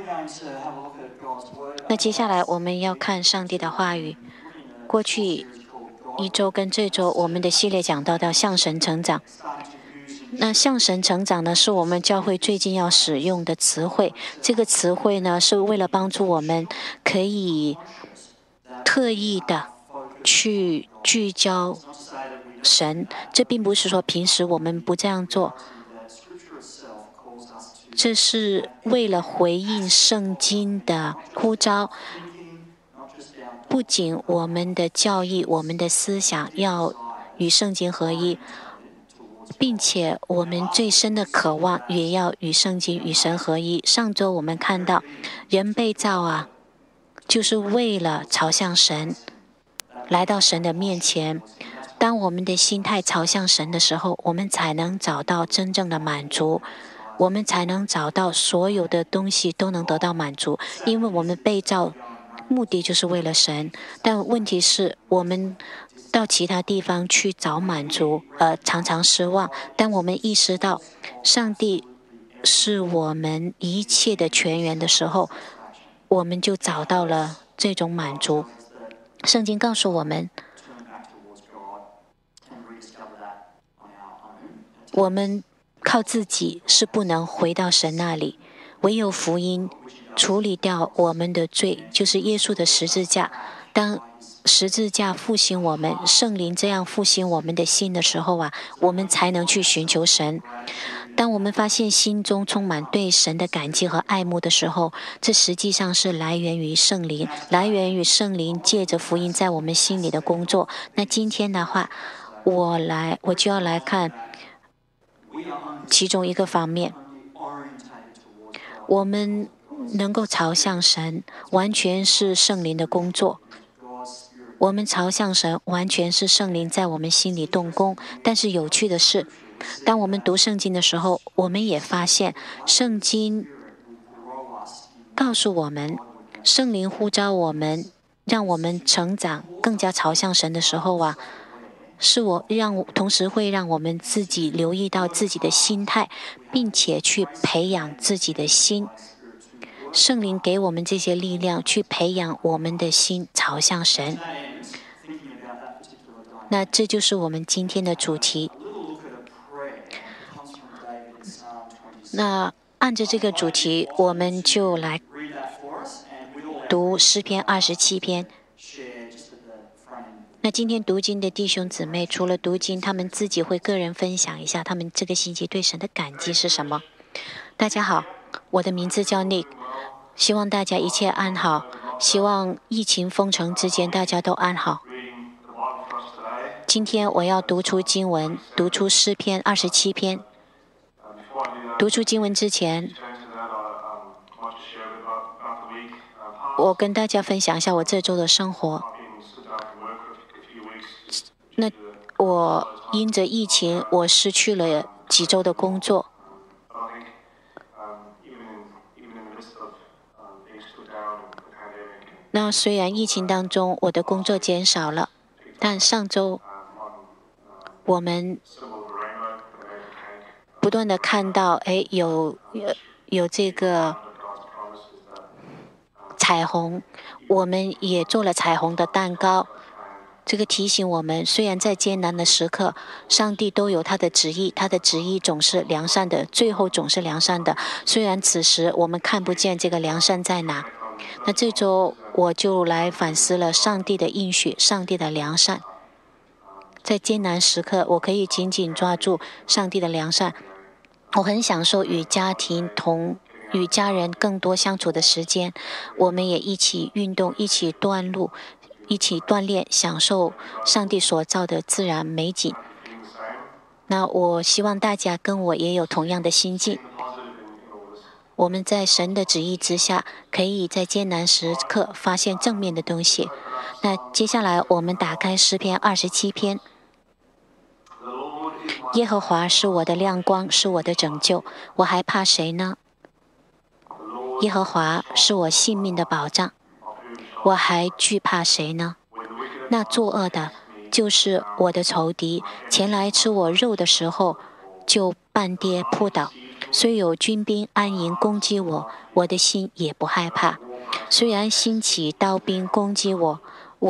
那接下来我们要看上帝的话语。过去一周跟这周，我们的系列讲到向神成长。那向神成长呢，是我们教会最近要使用的词汇。这个词汇呢，是为了帮助我们可以特意的去聚焦神。这并不是说平时我们不这样做，这是为了回应圣经的呼召。不仅我们的教义、我们的思想要与圣经合一，并且我们最深的渴望也要与圣经、与神合一。上周我们看到，人被造就是为了朝向神，来到神的面前。当我们的心态朝向神的时候，我们才能找到真正的满足，我们才能找到所有的东西都能得到满足，因为我们被造目的就是为了神。但问题是我们到其他地方去找满足，常常失望。当我们意识到上帝是我们一切的泉源的时候，我们就找到了这种满足。圣经告诉我们，我们靠自己是不能回到神那里，唯有福音处理掉我们的罪，就是耶稣的十字架。当十字架复兴我们，圣灵这样复兴我们的心的时候我们才能去寻求神。当我们发现心中充满对神的感激和爱慕的时候，这实际上是来源于圣灵，来源于圣灵借着福音在我们心里的工作。那今天的话，我就要来看其中一个方面。我们能够朝向神，完全是圣灵的工作。我们朝向神，完全是圣灵在我们心里动工。但是有趣的是，当我们读圣经的时候，我们也发现圣经告诉我们，圣灵呼召我们，让我们成长，更加朝向神的时候同时会让我们自己留意到自己的心态，并且去培养自己的心。圣灵给我们这些力量，去培养我们的心朝向神。那这就是我们今天的主题。那按着这个主题，我们就来读诗篇27篇。那今天读经的弟兄姊妹，除了读经，他们自己会个人分享一下他们这个星期对神的感激是什么。大家好，我的名字叫 Nick， 希望大家一切安好，希望疫情封城之间大家都安好。今天我要读出经文，读出诗篇27篇。读出经文之前，我跟大家分享一下我这周的生活。那我因着疫情，我失去了几周的工作。那虽然疫情当中我的工作减少了，但上周我们不断的看到，有这个彩虹，我们也做了彩虹的蛋糕。这个提醒我们，虽然在艰难的时刻，上帝都有他的旨意，他的旨意总是良善的，最后总是良善的。虽然此时我们看不见这个良善在哪。那这周我就来反思了上帝的应许，上帝的良善。在艰难时刻，我可以紧紧抓住上帝的良善。我很享受与家人更多相处的时间，我们也一起运动，一起锻炼，享受上帝所造的自然美景。那我希望大家跟我也有同样的心境。我们在神的旨意之下，可以在艰难时刻发现正面的东西。那接下来我们打开诗篇27篇。耶和华是我的亮光，是我的拯救，我还怕谁呢？耶和华是我性命的保障，我还惧怕谁呢？那作恶的，就是我的仇敌，前来吃我肉的时候，就半跌扑倒。 虽有军兵安营攻击我，我的心也不害怕。虽然兴起刀兵攻击我，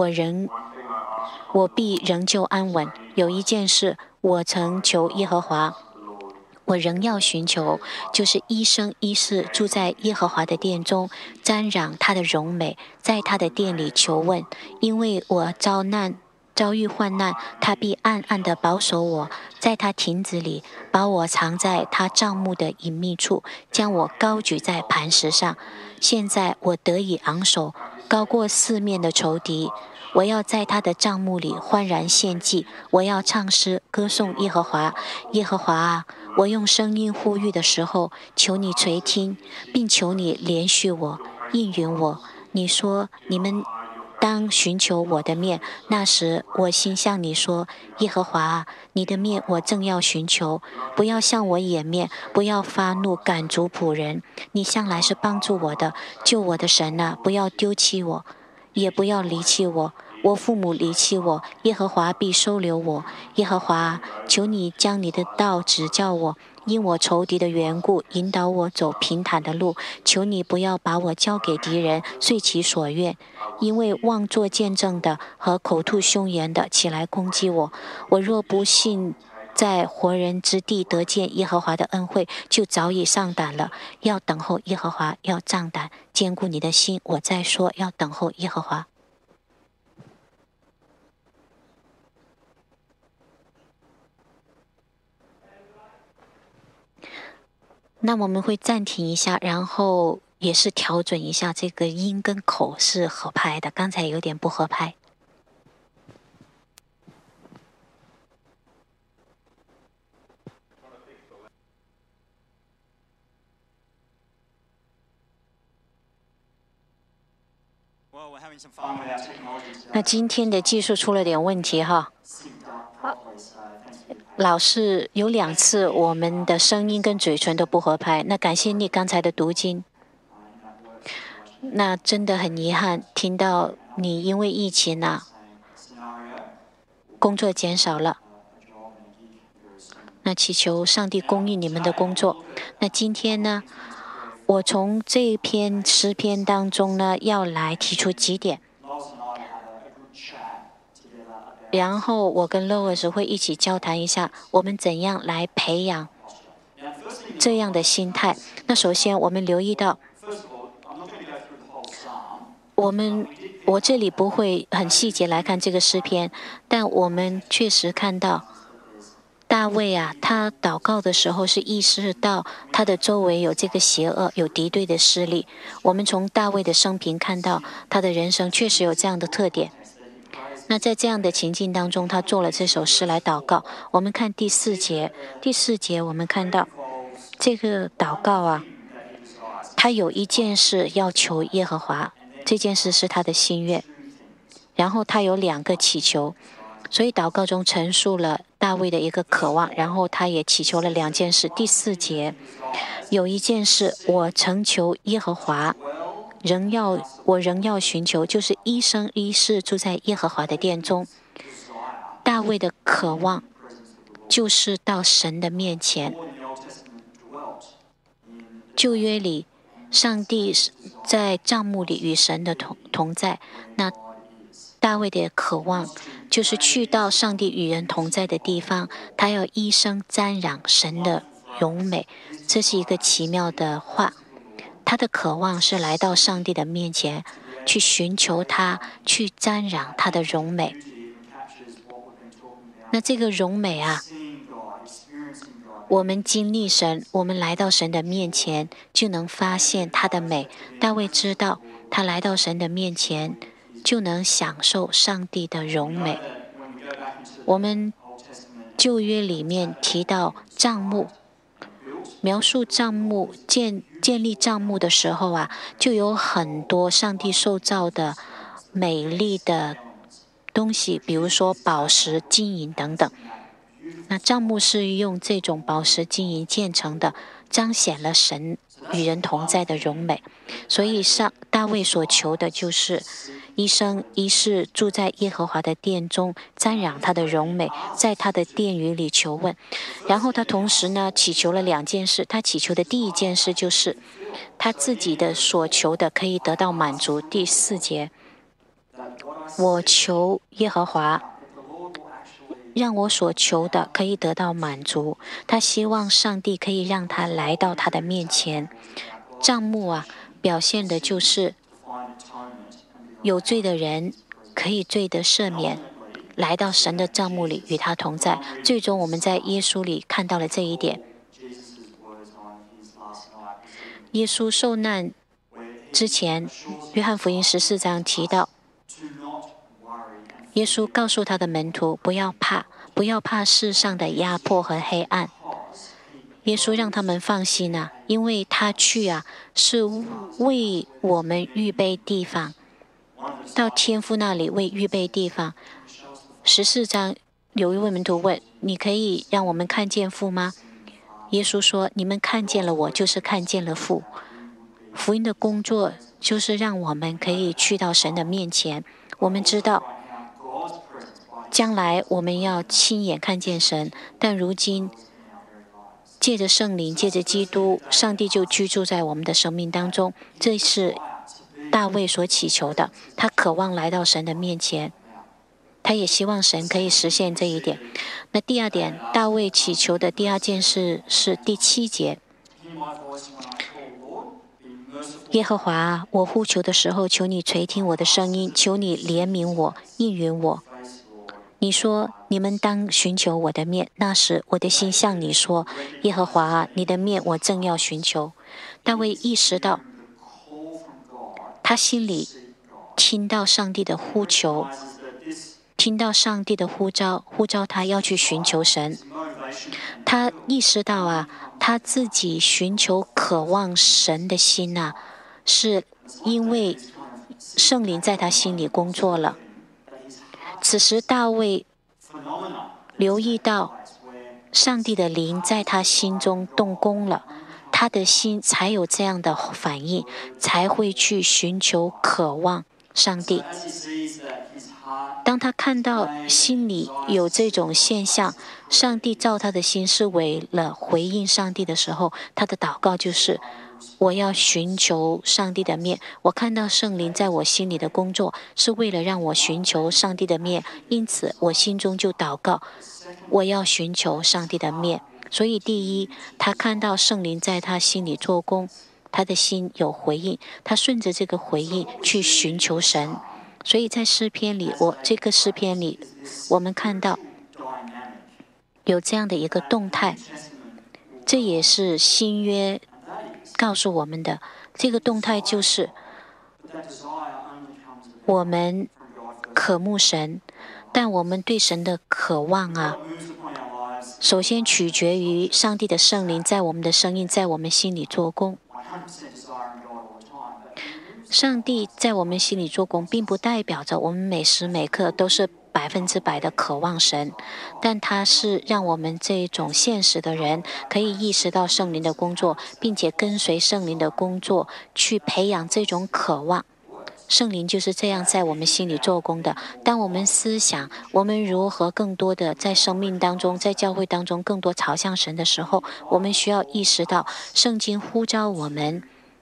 我必仍旧安稳。有一件事，我曾求耶和华，我仍要寻求，就是一生一世住在耶和华的殿中，瞻仰他的荣美，在他的殿里求问。因为我遭遇患难，他必暗暗地保守我，在他亭子里把我藏在他帐幕的隐秘处，将我高举在磐石上。现在我得以昂首，高过四面的仇敌。我要在他的帐幕里欢然献祭，我要唱诗歌颂耶和华。耶和华啊，我用声音呼吁的时候，求你垂听，并求你怜恤我，应允我。你说你们当寻求我的面，那时我心向你说：耶和华啊，你的面我正要寻求，不要向我掩面，不要发怒赶逐仆人。你向来是帮助我的，救我的神啊，不要丢弃我，也不要离弃我。我父母离弃我，耶和华必收留我。耶和华啊，求你将你的道指教我，因我仇敌的缘故，引导我走平坦的路。求你不要把我交给敌人，遂其所愿。因为妄作见证的和口吐凶言的起来攻击我，我若不信在活人之地得见耶和华的恩惠，就早已上胆了。要等候耶和华，要壮胆，坚固你的心。我再说，要等候耶和华。那我们会暂停一下，然后也是调整一下这个音跟口是合拍的，刚才有点不合拍。那今天的技术出了点问题哈，老是有2次我们的声音跟嘴唇都不合拍。那感谢你刚才的读经，那真的很遗憾听到你因为疫情工作减少了。那祈求上帝供应你们的工作。那今天呢，我从这篇诗篇当中呢，要来提出几点。然后我跟 Lois 会一起交谈一下，我们怎样来培养这样的心态。那首先我们留意到，我这里不会很细节来看这个诗篇，但我们确实看到大卫他祷告的时候是意识到他的周围有这个邪恶，有敌对的势力。我们从大卫的生平看到，他的人生确实有这样的特点。那在这样的情境当中，他做了这首诗来祷告。我们看第4节，我们看到这个祷告他有一件事要求耶和华，这件事是他的心愿。然后他有2个祈求，所以祷告中陈述了大卫的一个渴望，然后他也祈求了2件事。第4节，有一件事，我曾求耶和华，我仍要寻求，就是一生一世住在耶和华的殿中。大卫的渴望就是到神的面前。旧约里，上帝在帐幕里与神的同在。那大卫的渴望就是去到上帝与人同在的地方，他要一生瞻仰神的荣美。这是一个奇妙的话。他的渴望是来到上帝的面前，去寻求他，去瞻仰他的荣美。那这个荣美我们经历神，我们来到神的面前，就能发现他的美。大卫知道，他来到神的面前，就能享受上帝的荣美。我们旧约里面提到帐幕，描述帐幕建立帐幕的时候就有很多上帝受造的美丽的东西，比如说宝石、金银等等。那帐幕是用这种宝石、金银建成的，彰显了神与人同在的荣美。所以大卫所求的就是一生一世住在耶和华的殿中，瞻仰他的荣美，在他的殿宇里求问。然后他同时呢祈求了2件事。他祈求的第一件事就是他自己的所求的可以得到满足。第4节，我求耶和华，让我所求的可以得到满足。他希望上帝可以让他来到他的面前。帐幕表现的就是有罪的人可以罪得赦免，来到神的帐幕里与他同在。最终我们在耶稣里看到了这一点。耶稣受难之前，约翰福音14章提到，耶稣告诉他的门徒不要怕，不要怕世上的压迫和黑暗。耶稣让他们放心因为他去是为我们预备地方，到天父那里为预备地方。14章有一位门徒问，你可以让我们看见父吗？耶稣说，你们看见了我，就是看见了父。福音的工作就是让我们可以去到神的面前。我们知道将来我们要亲眼看见神，但如今借着圣灵，借着基督，上帝就居住在我们的生命当中。这是大卫所祈求的，他渴望来到神的面前，他也希望神可以实现这一点。那第2点，大卫祈求的第2件事是第7节，耶和华我呼求的时候，求你垂听我的声音，求你怜悯我，应允我。你说你们当寻求我的面，那时我的心向你说，耶和华你的面我正要寻求。大卫意识到他心里听到上帝的呼求，听到上帝的呼召他要去寻求神。他意识到他自己寻求渴望神的心是因为圣灵在他心里工作了。此时大卫留意到上帝的灵在他心中动工了，他的心才有这样的反应，才会去寻求渴望上帝。当他看到心里有这种现象，上帝造他的心是为了回应上帝的时候，他的祷告就是我要寻求上帝的面。我看到圣灵在我心里的工作是为了让我寻求上帝的面，因此我心中就祷告，我要寻求上帝的面。所以第一，他看到圣灵在他心里做工，他的心有回应，他顺着这个回应去寻求神。所以在诗篇里，这个诗篇里我们看到有这样的一个动态，这也是新约告诉我们的。这个动态就是我们渴慕神，但我们对神的渴望首先取决于上帝的圣灵在我们的生命，在我们心里做工。上帝在我们心里做工，并不代表着我们每时每刻都是100%的渴望神，但它是让我们这种现实的人可以意识到圣灵的工作，并且跟随圣灵的工作去培养这种渴望。圣灵就是这样在我们心里做工的。当我们思想我们如何更多的在生命当中，在教会当中更多朝向神的时候，我们需要意识到圣经呼召我们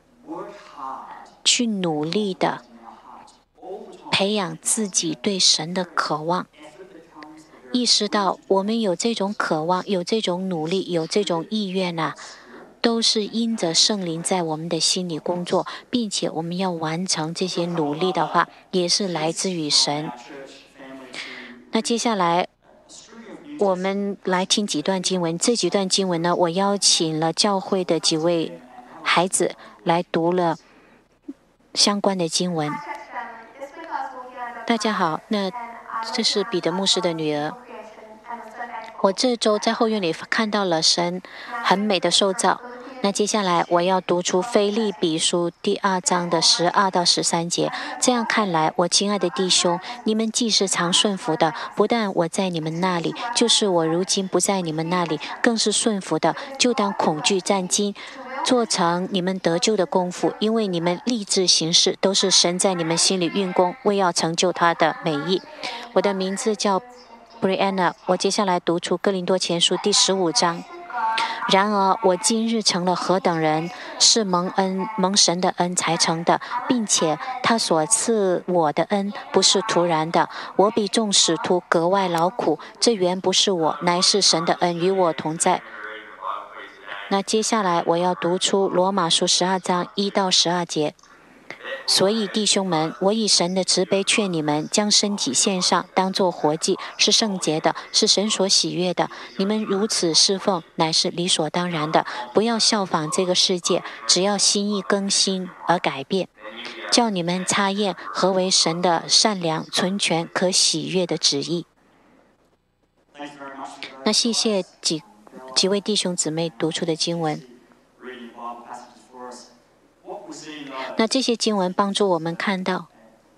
去努力的培养自己对神的渴望，意识到我们有这种渴望，有这种努力，有这种意愿都是因着圣灵在我们的心里工作，并且我们要完成这些努力的话，也是来自于神。那接下来我们来听几段经文，这几段经文呢，我邀请了教会的几位孩子来读了相关的经文。大家好，那这是彼得牧师的女儿。我这周在后院里看到了神很美的受造。 那接下来我要读出腓立比书第2章的12到13节。这样看来，我亲爱的弟兄，你们既是常顺服的，不但我在你们那里，就是我如今不在你们那里，更是顺服的，就当恐惧战惊，做成你们得救的功夫，因为你们立志行事，都是神在你们心里运工，为要成就他的美意。我的名字叫 Brianna， 我接下来读出哥林多前书第15章。然而我今日成了何等人，是蒙神的恩才成的，并且他所赐我的恩不是突然的。我比众使徒格外劳苦，这原不是我，乃是神的恩与我同在。那接下来我要读出罗马书12章1到12节。所以弟兄们，我以神的慈悲劝你们，将身体献上，当作活祭，是圣洁的，是神所喜悦的。你们如此侍奉，乃是理所当然的。不要效仿这个世界，只要心意更新而改变，叫你们察验何为神的善良、纯全、可喜悦的旨意。那谢谢几位弟兄姊妹读出的经文。那这些经文帮助我们看到，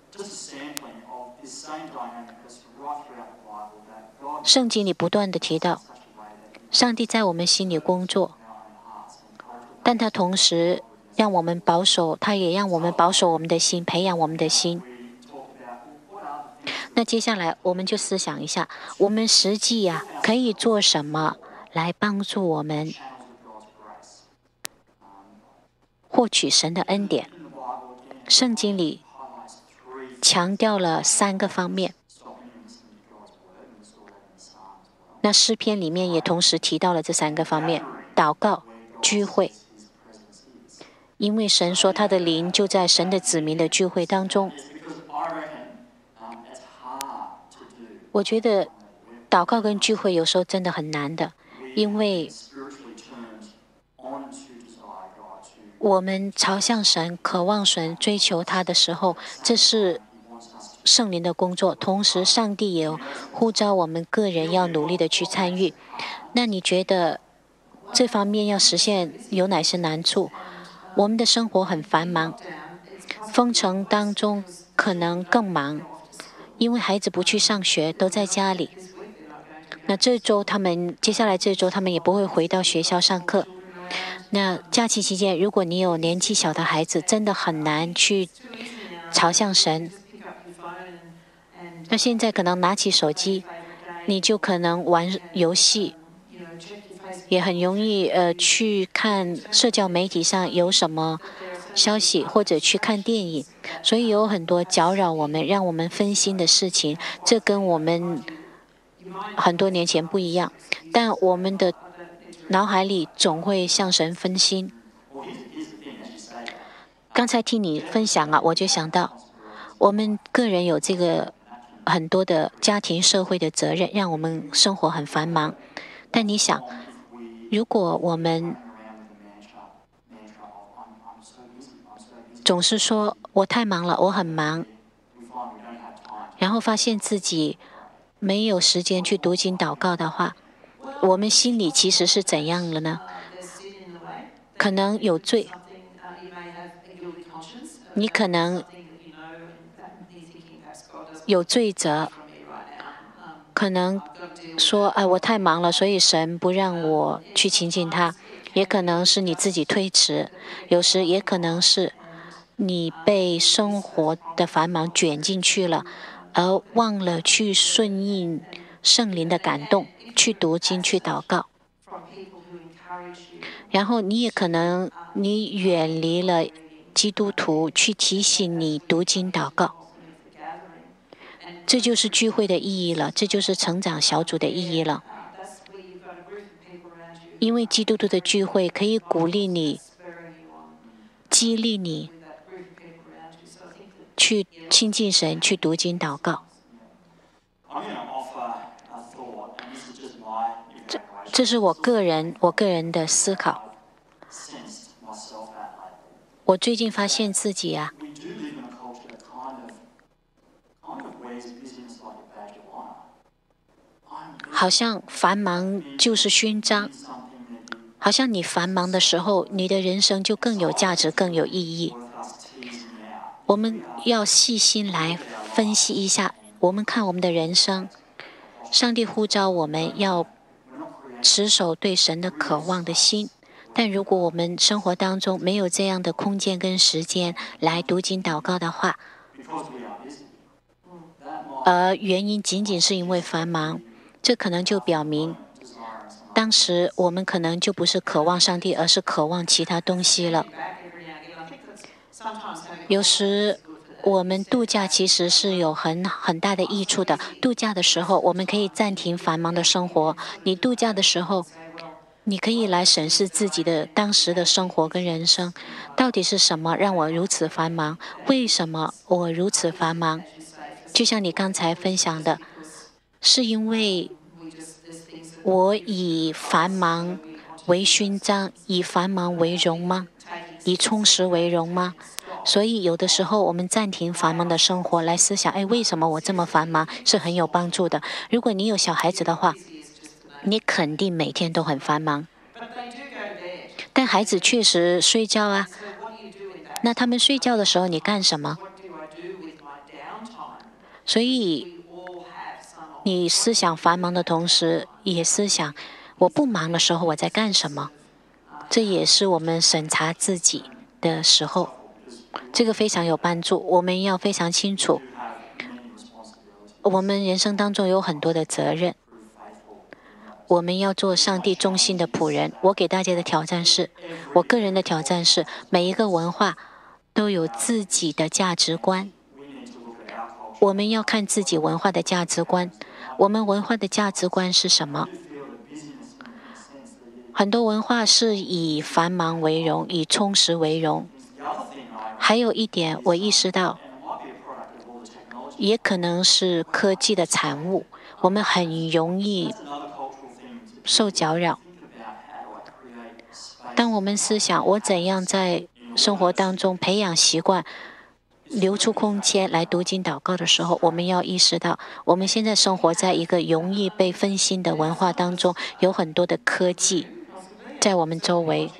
圣经里不断地提到，上帝在我们心里工作，但他同时让我们保守，他也让我们保守我们的心，培养我们的心。那接下来我们就思想一下，我们实际可以做什么来帮助我们获取神的恩典。圣经里强调了3个方面，那诗篇里面也同时提到了这3个方面：祷告、聚会。因为神说他的灵就在神的子民的聚会当中。我觉得祷告跟聚会有时候真的很难的，因为我们朝向神、渴望神、追求他的时候，这是圣灵的工作。同时，上帝也呼召我们个人要努力的去参与。那你觉得这方面要实现有哪些难处？我们的生活很繁忙，封城当中可能更忙，因为孩子不去上学，都在家里。那接下来这周他们也不会回到学校上课。那假期期间，如果你有年纪小的孩子，真的很难去朝向神。那现在可能拿起手机，你就可能玩游戏，也很容易去看社交媒体上有什么消息，或者去看电影。所以有很多搅扰我们、让我们分心的事情，这跟我们很多年前不一样。但我们的脑海里总会向神分心。刚才听你分享我就想到，我们个人有这个很多的家庭、社会的责任，让我们生活很繁忙。但你想，如果我们总是说我太忙了，我很忙，然后发现自己没有时间去读经祷告的话，我们心里其实是怎样了呢？可能有罪，你可能有罪责，可能说我太忙了，所以神不让我去亲近他。也可能是你自己推迟，有时也可能是你被生活的繁忙卷进去了，而忘了去顺应圣灵的感动，去读经、去祷告。然后你也可能远离了基督徒去提醒你读经祷告。这就是聚会的意义了，这就是成长小组的意义了。因为基督徒的聚会可以鼓励你、激励你去亲近神、去读经祷告。这是我个人的思考。我最近发现自己好像繁忙就是勋章， 好像你繁忙的时候，你的人生就更有价值、更有意义。我们要细心来分析一下，我们看我们的人生，上帝呼召我们要持守对神的渴望的心。但如果我们生活当中没有这样的空间跟时间来读经祷告的话，而原因仅仅是因为繁忙，这可能就表明，当时我们可能就不是渴望上帝，而是渴望其他东西了。有时我们度假其实是有很大的益处的。度假的时候，我们可以暂停繁忙的生活。你度假的时候，你可以来审视自己的当时的生活跟人生，到底是什么让我如此繁忙？为什么我如此繁忙？就像你刚才分享的，是因为我以繁忙为勋章，以繁忙为荣吗？以充实为荣吗？所以有的时候我们暂停繁忙的生活来思想，为什么我这么繁忙，是很有帮助的。如果你有小孩子的话，你肯定每天都很繁忙。但孩子确实睡觉啊，那他们睡觉的时候你干什么？所以你思想繁忙的同时，也思想我不忙的时候我在干什么。这也是我们审查自己的时候，这个非常有帮助。我们要非常清楚，我们人生当中有很多的责任，我们要做上帝忠心的仆人。我给大家的挑战是，我个人的挑战是，每一个文化都有自己的价值观。我们要看自己文化的价值观。我们文化的价值观是什么？很多文化是以繁忙为荣，以充实为荣。还有一点，我意识到，也可能是科技的产物，我们很容易受搅扰。当我们思想我怎样在生活当中培养习惯，留出空间来读经祷告的时候，我们要意识到，我们现在生活在一个容易被分心的文化当中，有很多的科技在我们周围。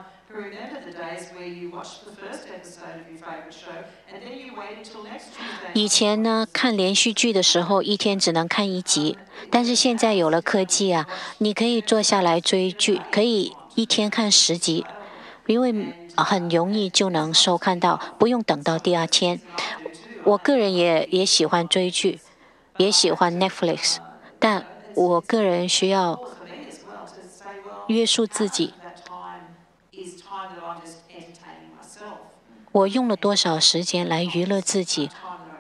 以前呢，看连续剧的时候，一天只能看一集，但是现在有了科技啊，你可以坐下来追剧，可以一天看10集，因为很容易就能收看到，不用等到第二天。我个人也喜欢追剧，也喜欢 Netflix， 但我个人需要约束自己。我用了多少时间来娱乐自己？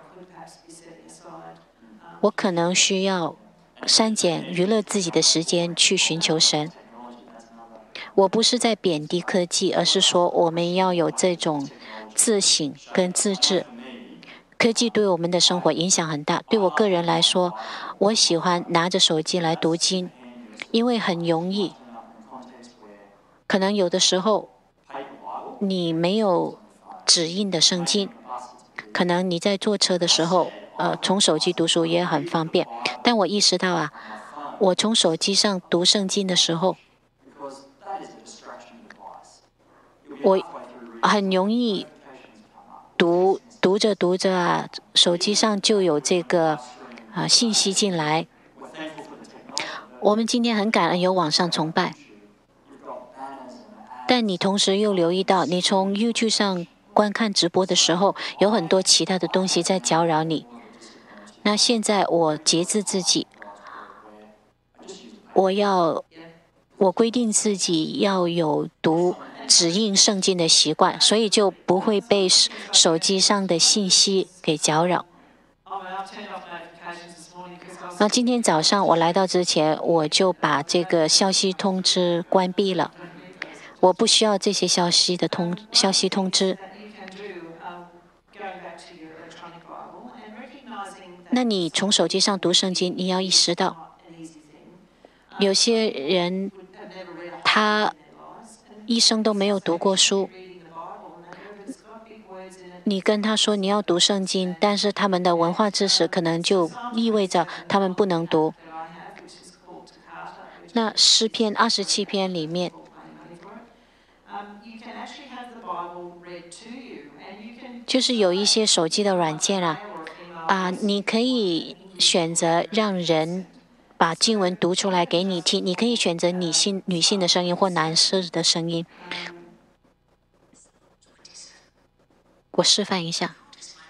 我可能需要删减娱乐自己的时间去寻求神。我不是在贬低科技，而是说我们要有这种自省跟自制。科技对我们的生活影响很大。对我个人来说，我喜欢拿着手机来读经，因为很容易。可能有的时候你没有指印的圣经，可能你在坐车的时候，从手机读书也很方便。但我意识到啊，我从手机上读圣经的时候，我很容易读着啊，手机上就有这个信息进来。我们今天很感恩有网上崇拜，但你同时又留意到，你从 YouTube 上观看直播的时候，有很多其他的东西在搅扰你。那现在我节制自己，我规定自己要有读指印圣经的习惯，所以就不会被手机上的信息给搅扰。那今天早上我来到之前，我就把这个消息通知关闭了。我不需要这些消息通知。那你从手机上读圣经，你要意识到，有些人他一生都没有读过书。你跟他说你要读圣经，但是他们的文化知识可能就意味着他们不能读。那诗篇27篇里面， 就是有一些手机的软件你可以选择让人把经文读出来给你听，你可以选择女性的声音或男士的声音。我示范一下。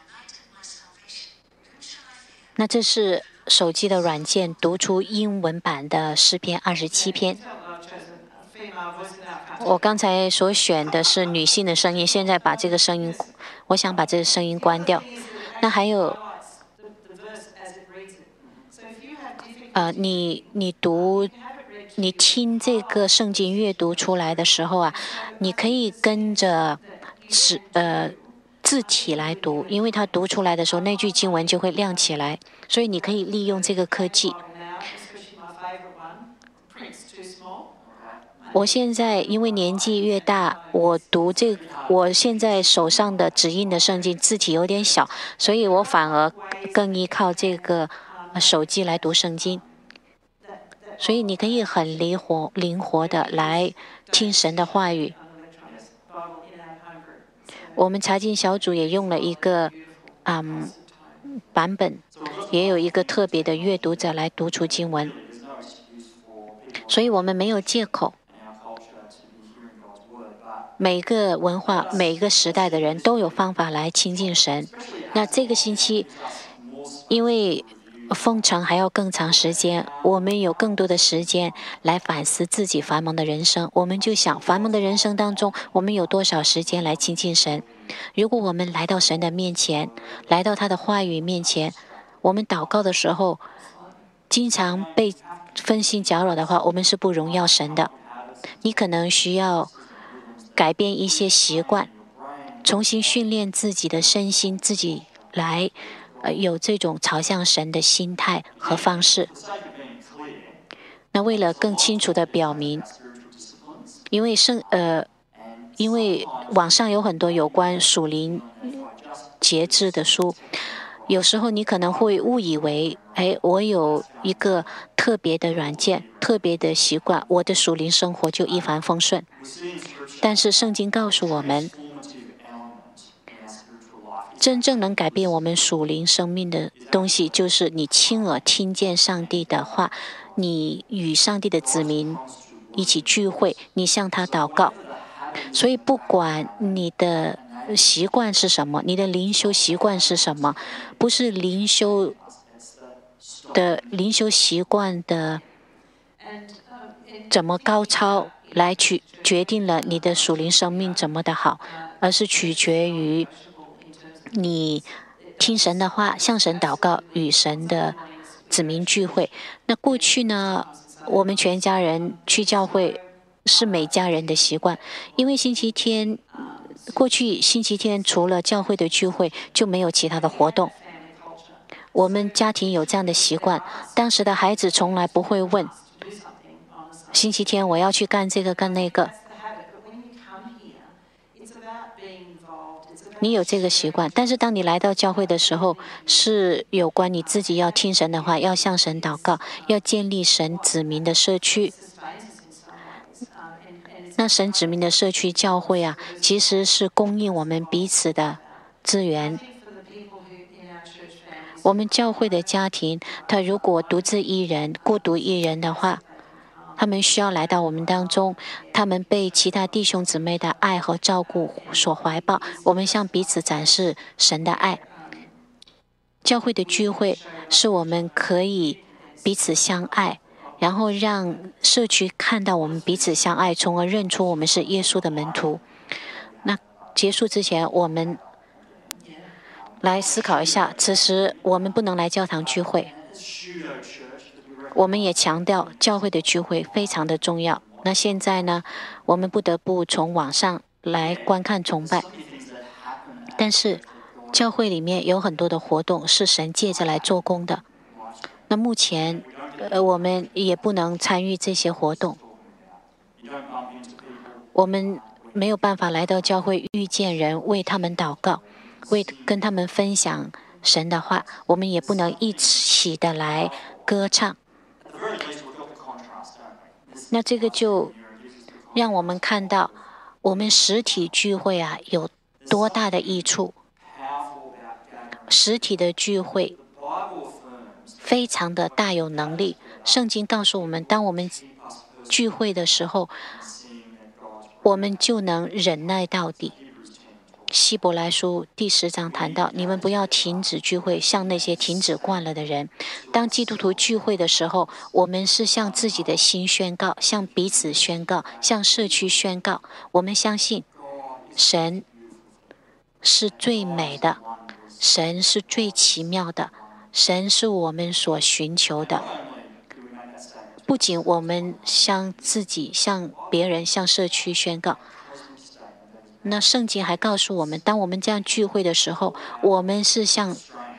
那这是手机的软件读出英文版的诗篇27篇。我刚才所选的是女性的声音，现在把这个声音，我想把这个声音关掉。那还有，你听这个圣经阅读出来的时候你可以跟着字体来读，因为它读出来的时候，那句经文就会亮起来，所以你可以利用这个科技。我现在因为年纪越大，我现在手上的指印的圣经字体有点小，所以我反而更依靠这个手机来读圣经。所以你可以很灵活的来听神的话语。我们查经小组也用了一个版本，也有一个特别的阅读者来读出经文，所以我们没有借口。每个文化、每个时代的人都有方法来亲近神。那这个星期，因为封城还要更长时间，我们有更多的时间来反思自己繁忙的人生。我们就想，繁忙的人生当中，我们有多少时间来亲近神？如果我们来到神的面前，来到他的话语面前，我们祷告的时候，经常被分心搅扰的话，我们是不荣耀神的。你可能需要改变一些习惯，重新训练自己的身心，自己来有这种朝向神的心态和方式。那为了更清楚地表明，因为网上有很多有关属灵节制的书，有时候你可能会误以为，我有一个特别的软件、特别的习惯，我的属灵生活就一帆风顺。但是圣经告诉我们，真正能改变我们属灵生命的东西，就是你亲耳听见上帝的话，你与上帝的子民一起聚会，你向他祷告。所以不管你的习惯是什么，你的灵修习惯是什么，不是灵修习惯的怎么高超来决定了你的属灵生命怎么的好，而是取决于你听神的话，向神祷告，与神的子民聚会。那过去呢，我们全家人去教会是每家人的习惯，因为过去星期天除了教会的聚会就没有其他的活动。我们家庭有这样的习惯，当时的孩子从来不会问星期天我要去干这个干那个。你有这个习惯，但是当你来到教会的时候，是有关你自己要听神的话，要向神祷告，要建立神子民的社区。那神子民的社区教会其实是供应我们彼此的资源。我们教会的家庭，他如果独自一人、孤独一人的话，他们需要来到我们当中，他们被其他弟兄姊妹的爱和照顾所怀抱。我们向彼此展示神的爱。教会的聚会是我们可以彼此相爱，然后让社区看到我们彼此相爱，从而认出我们是耶稣的门徒。那结束之前，我们来思考一下，此时我们不能来教堂聚会。我们也强调教会的聚会非常的重要。那现在呢，我们不得不从网上来观看崇拜，但是教会里面有很多的活动是神借着来做工的。那目前我们也不能参与这些活动，我们没有办法来到教会遇见人，为他们祷告，跟他们分享神的话。我们也不能一起的来歌唱。那这个就让我们看到，我们实体聚会有多大的益处。实体的聚会非常的大有能力。圣经告诉我们，当我们聚会的时候，我们就能忍耐到底。希伯来书第10章谈到，你们不要停止聚会，像那些停止惯了的人。当基督徒聚会的时候，我们是向自己的心宣告，向彼此宣告，向社区宣告。我们相信神是最美的，神是最奇妙的，神是我们所寻求的。不仅我们向自己、向别人、向社区宣告，那圣经还告诉我们，当我们这样聚会的时候，我们是向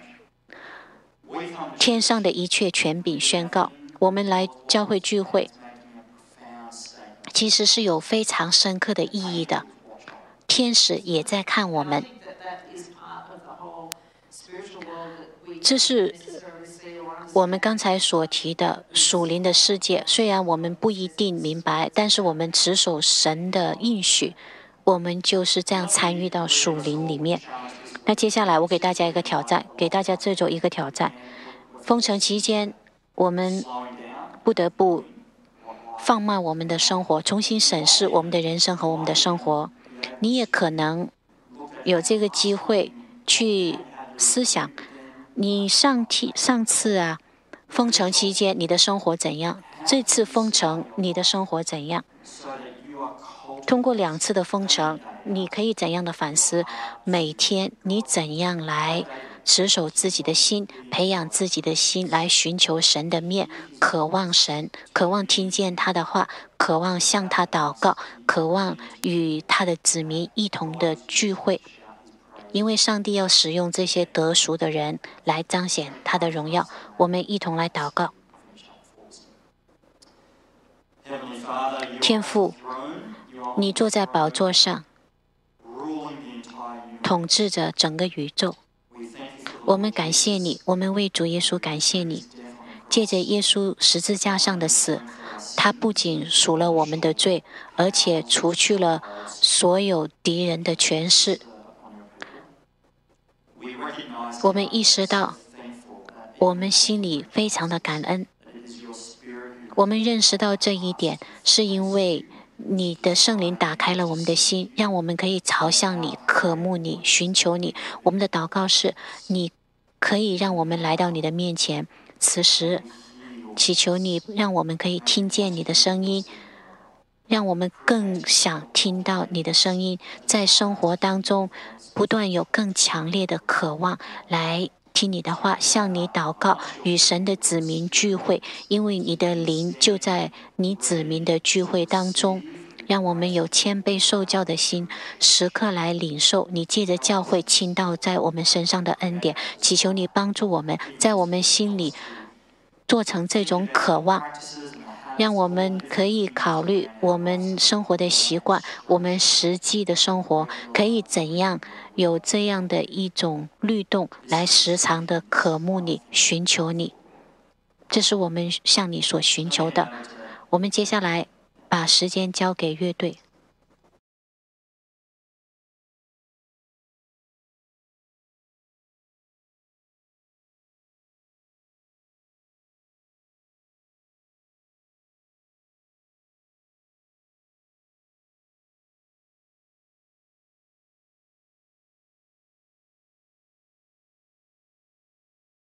天上的一切权柄宣告。我们来教会聚会，其实是有非常深刻的意义的。天使也在看我们，这是我们刚才所提的属灵的世界。虽然我们不一定明白，但是我们持守神的应许，我们就是这样参与到属灵里面。那接下来我给大家一个挑战，给大家这周一个挑战。封城期间，我们不得不放慢我们的生活，重新审视我们的人生和我们的生活。你也可能有这个机会去思想，你上次封城期间你的生活怎样？这次封城你的生活怎样？通过2次的封城，你可以怎样的反思？每天你怎样来持守自己的心，培养自己的心，来寻求神的面，渴望神，渴望听见他的话，渴望向他祷告，渴望与他的子民一同的聚会。因为上帝要使用这些得赎的人来彰显他的荣耀。我们一同来祷告。天父，你坐在宝座上，统治着整个宇宙。我们感谢你，我们为主耶稣感谢你。借着耶稣十字架上的死，他不仅赎了我们的罪，而且除去了所有敌人的权势。我们意识到，我们心里非常的感恩。我们认识到这一点，是因为你的圣灵打开了我们的心，让我们可以朝向你、渴慕你、寻求你。我们的祷告是，你可以让我们来到你的面前。此时，祈求你让我们可以听见你的声音，让我们更想听到你的声音，在生活当中不断有更强烈的渴望来听你的话，向你祷告，与神的子民聚会，因为你的灵就在你子民的聚会当中。让我们有谦卑受教的心，时刻来领受你借着教会倾倒在我们身上的恩典。祈求你帮助我们，在我们心里做成这种渴望，让我们可以考虑我们生活的习惯，我们实际的生活可以怎样有这样的一种律动，来时常的渴慕你、寻求你。这是我们向你所寻求的。我们接下来把时间交给乐队。